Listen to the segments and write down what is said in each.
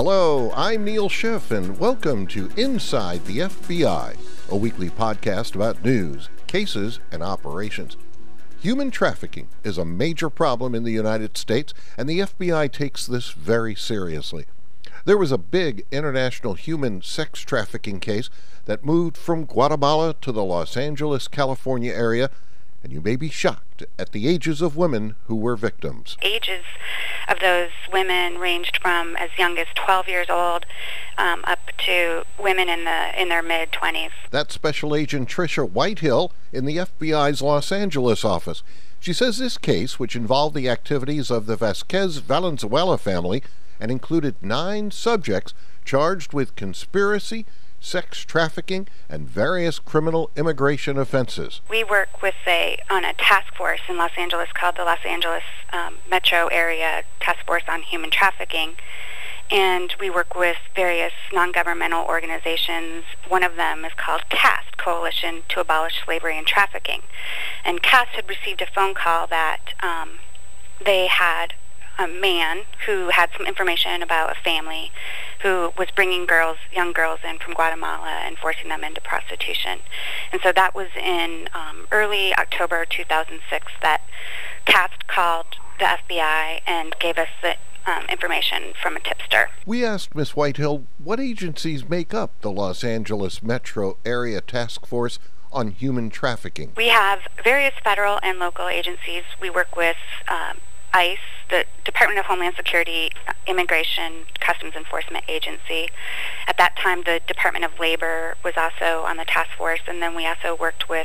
Hello, I'm Neil Schiff, and welcome to Inside the FBI, a weekly podcast about news, cases, and operations. Human trafficking is a major problem in the United States, and the FBI takes this very seriously. There was a big international human sex trafficking case that moved from Guatemala to the Los Angeles, California area, and you may be shocked at the ages of women who were victims. Ages of those women ranged from as young as 12 years old up to women in their mid-20s. That's Special Agent Tricia Whitehill in the FBI's Los Angeles office. She says this case, which involved the activities of the Vasquez Valenzuela family and included 9 subjects charged with conspiracy, sex trafficking, and various criminal immigration offenses. We work on a task force in Los Angeles called the Los Angeles Metro Area Task Force on Human Trafficking, and we work with various non-governmental organizations. One of them is called CAST, Coalition to Abolish Slavery and Trafficking. And CAST had received a phone call that they had a man who had some information about a family who was bringing young girls in from Guatemala and forcing them into prostitution. And so that was in early October 2006 that CAST called the FBI and gave us the information from a tipster. We asked Ms. Whitehill what agencies make up the Los Angeles Metro Area Task Force on Human Trafficking. We have various federal and local agencies. We work with ICE, the Department of Homeland Security, Immigration, Customs Enforcement Agency. At that time, the Department of Labor was also on the task force, and then we also worked with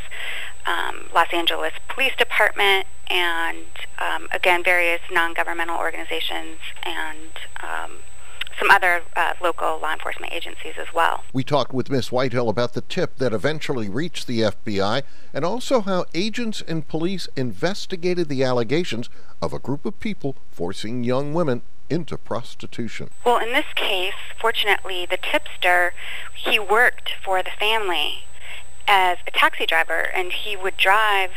Los Angeles Police Department and, again, various non-governmental organizations and some other local law enforcement agencies as well. We talked with Ms. Whitehill about the tip that eventually reached the FBI and also how agents and police investigated the allegations of a group of people forcing young women into prostitution. Well, in this case, fortunately, the tipster, he worked for the family as a taxi driver, and he would drive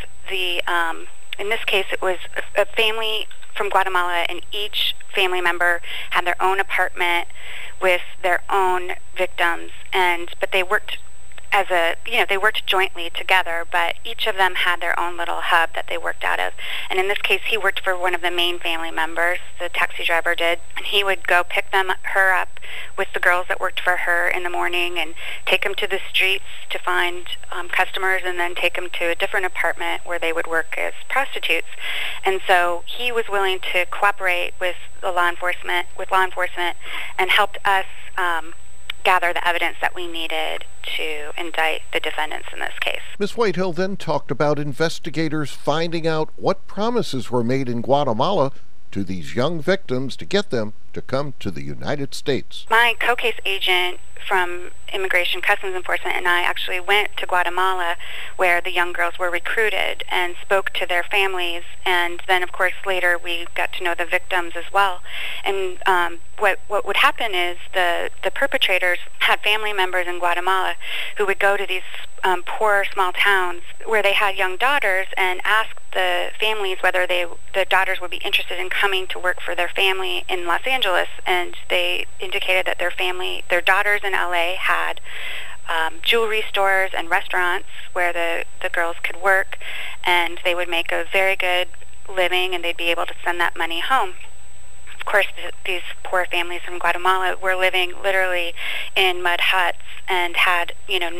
in this case, it was a family from Guatemala, and each family member had their own apartment with their own victims, but they worked they worked jointly together, but each of them had their own little hub that they worked out of. And in this case, he worked for one of the main family members, the taxi driver did, and he would go pick her up with the girls that worked for her in the morning and take them to the streets to find customers, and then take them to a different apartment where they would work as prostitutes. And so he was willing to cooperate with law enforcement, and helped us gather the evidence that we needed to indict the defendants in this case. Ms. Whitehill then talked about investigators finding out what promises were made in Guatemala to these young victims to get them to come to the United States. My co-case agent from Immigration Customs Enforcement and I actually went to Guatemala where the young girls were recruited and spoke to their families, and then of course later we got to know the victims as well. And what would happen is the perpetrators had family members in Guatemala who would go to these poor small towns where they had young daughters and ask the families whether the daughters would be interested in coming to work for their family in Los Angeles, and they indicated that their daughters in LA had jewelry stores and restaurants where the girls could work, and they would make a very good living and they'd be able to send that money home. Of course, these poor families from Guatemala were living literally in mud huts and had,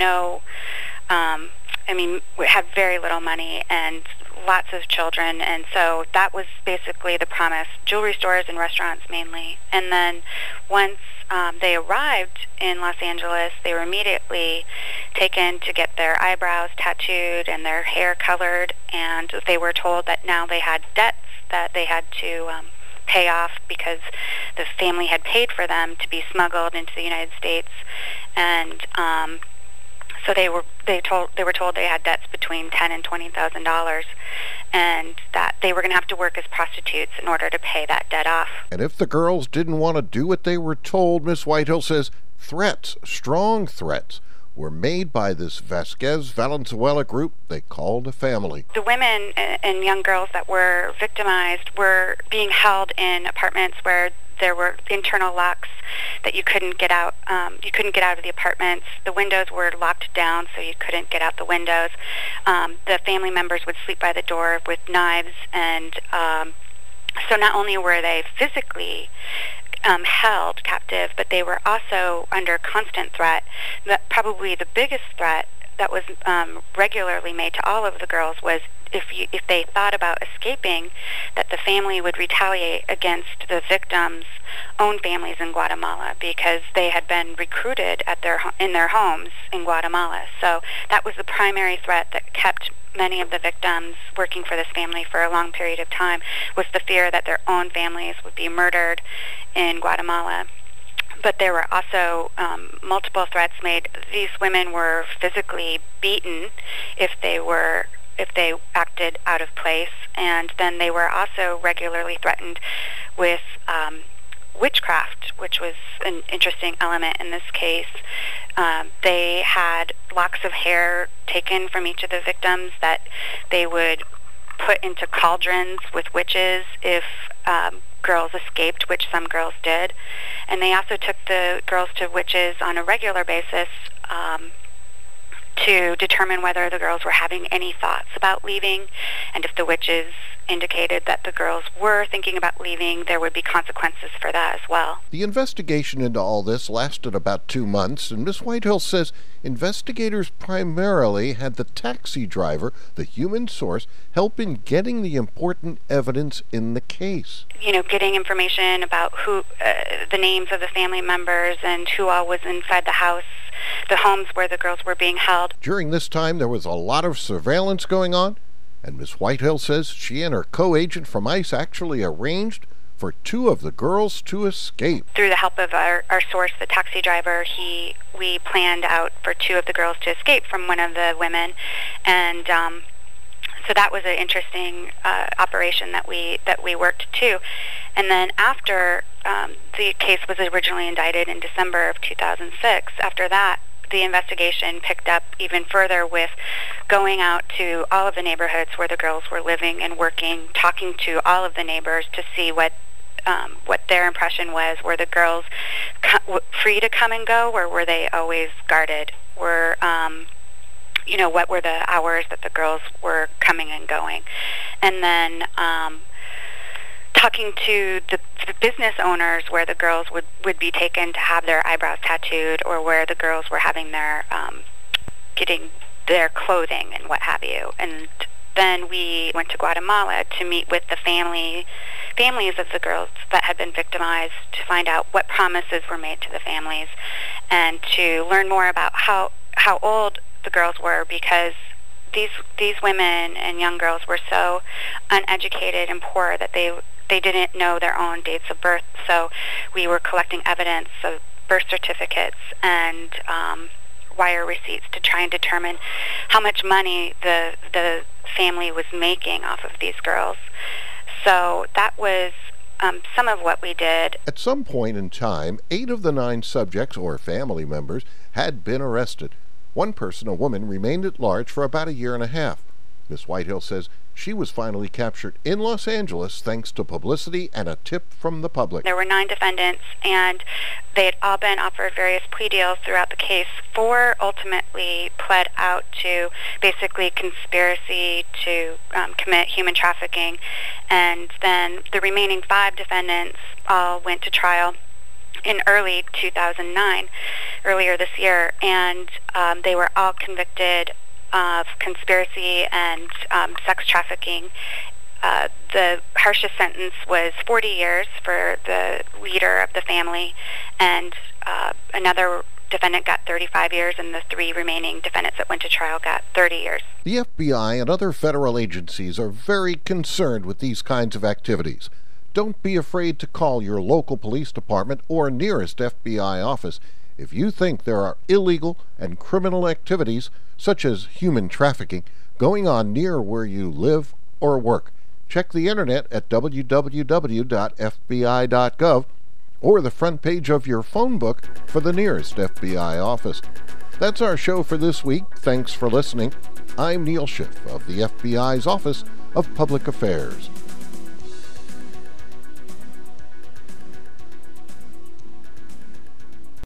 had very little money and lots of children, and so that was basically the promise, jewelry stores and restaurants mainly. And then once they arrived in Los Angeles, they were immediately taken to get their eyebrows tattooed and their hair colored, and they were told that now they had debts that they had to pay off because the family had paid for them to be smuggled into the United States, and so they were told they had debts between $10,000 and $20,000, and that they were going to have to work as prostitutes in order to pay that debt off. And if the girls didn't want to do what they were told, Ms. Whitehill says threats, strong threats, were made by this Vasquez Valenzuela group they called a family. The women and young girls that were victimized were being held in apartments where There were internal locks that you couldn't get out. You couldn't get out of the apartments. The windows were locked down, so you couldn't get out the windows. The family members would sleep by the door with knives, and so not only were they physically held captive, but they were also under constant threat. Probably the biggest threat that was regularly made to all of the girls was if they thought about escaping, that the family would retaliate against the victims' own families in Guatemala, because they had been recruited in their homes in Guatemala. So that was the primary threat that kept many of the victims working for this family for a long period of time, was the fear that their own families would be murdered in Guatemala. But there were also multiple threats made. These women were physically beaten if they acted out of place, and then they were also regularly threatened with witchcraft, which was an interesting element in this case. They had locks of hair taken from each of the victims that they would put into cauldrons with witches if girls escaped, which some girls did. And they also took the girls to witches on a regular basis to determine whether the girls were having any thoughts about leaving, and if the witches indicated that the girls were thinking about leaving, there would be consequences for that as well. The investigation into all this lasted about 2 months, and Ms. Whitehill says investigators primarily had the taxi driver, the human source, help in getting the important evidence in the case. Getting information about who, the names of the family members and who all was inside the house, the homes where the girls were being held. During this time, there was a lot of surveillance going on, and Ms. Whitehill says she and her co-agent from ICE actually arranged for 2 of the girls to escape. Through the help of our source, the taxi driver, we planned out for 2 of the girls to escape from one of the women, and so that was an interesting operation that we worked too. And then after the case was originally indicted in December of 2006, after that, the investigation picked up even further with going out to all of the neighborhoods where the girls were living and working, talking to all of the neighbors to see what their impression was. Were the girls free to come and go, or were they always guarded? What were the hours that the girls were coming and going? And then talking to the business owners where the girls would be taken to have their eyebrows tattooed, or where the girls were having their getting their clothing and what have you. And then we went to Guatemala to meet with the families of the girls that had been victimized, to find out what promises were made to the families, and to learn more about how old the girls were, because these women and young girls were so uneducated and poor that they didn't know their own dates of birth. So we were collecting evidence of birth certificates and wire receipts to try and determine how much money the family was making off of these girls. So that was some of what we did. At some point in time, 8 of the 9 subjects or family members had been arrested. One person, a woman, remained at large for about 1.5 years. Ms. Whitehill says she was finally captured in Los Angeles thanks to publicity and a tip from the public. There were 9 defendants, and they had all been offered various plea deals throughout the case. 4 ultimately pled out to basically conspiracy to commit human trafficking, and then the remaining 5 defendants all went to trial in early 2009, earlier this year, and they were all convicted of conspiracy and sex trafficking. The harshest sentence was 40 years for the leader of the family, and another defendant got 35 years, and the 3 remaining defendants that went to trial got 30 years. The FBI and other federal agencies are very concerned with these kinds of activities. Don't be afraid to call your local police department or nearest FBI office if you think there are illegal and criminal activities, such as human trafficking, going on near where you live or work. Check the internet at www.fbi.gov or the front page of your phone book for the nearest FBI office. That's our show for this week. Thanks for listening. I'm Neil Schiff of the FBI's Office of Public Affairs.